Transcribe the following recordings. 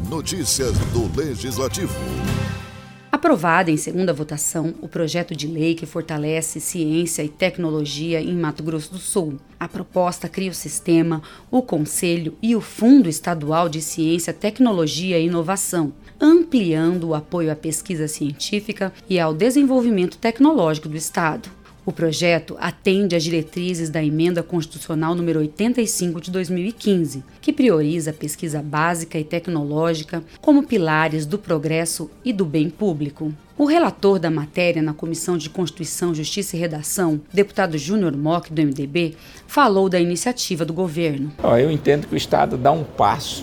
Notícias do Legislativo. Aprovada em segunda votação o projeto de lei que fortalece ciência e tecnologia em Mato Grosso do Sul. A proposta cria o sistema, o Conselho e o Fundo Estadual de Ciência, Tecnologia e Inovação, ampliando o apoio à pesquisa científica e ao desenvolvimento tecnológico do Estado. O projeto atende às diretrizes da Emenda Constitucional número 85 de 2015, que prioriza a pesquisa básica e tecnológica como pilares do progresso e do bem público. O relator da matéria na Comissão de Constituição, Justiça e Redação, deputado Júnior Mock, do MDB, falou da iniciativa do governo. Eu entendo que o Estado dá um passo,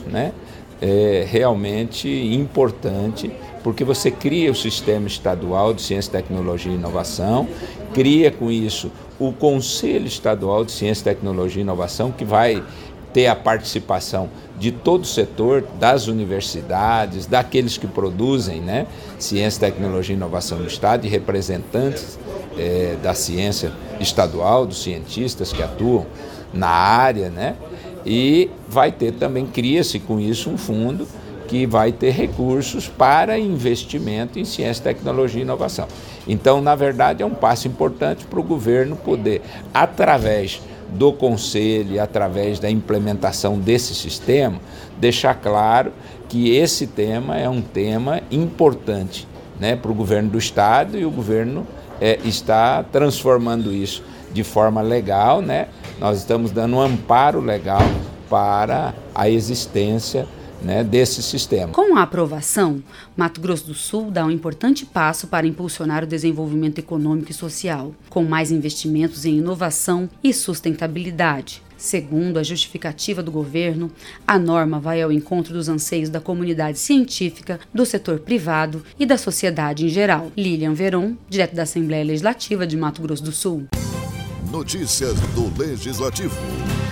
realmente importante, porque você cria o Sistema Estadual de Ciência, Tecnologia e Inovação, cria com isso o Conselho Estadual de Ciência, Tecnologia e Inovação, que vai ter a participação de todo o setor, das universidades, daqueles que produzem ciência, tecnologia e inovação no Estado e representantes da ciência estadual, dos cientistas que atuam na área, E vai ter também, cria-se com isso um fundo que vai ter recursos para investimento em ciência, tecnologia e inovação. Então, na verdade, é um passo importante para o governo poder, através do Conselho, através da implementação desse sistema, deixar claro que esse tema é um tema importante para o governo do Estado, e o governo está transformando isso de forma legal, Nós estamos dando um amparo legal para a existência desse sistema. Com a aprovação, Mato Grosso do Sul dá um importante passo para impulsionar o desenvolvimento econômico e social, com mais investimentos em inovação e sustentabilidade. Segundo a justificativa do governo, a norma vai ao encontro dos anseios da comunidade científica, do setor privado e da sociedade em geral. Lilian Veron, direto da Assembleia Legislativa de Mato Grosso do Sul. Notícias do Legislativo.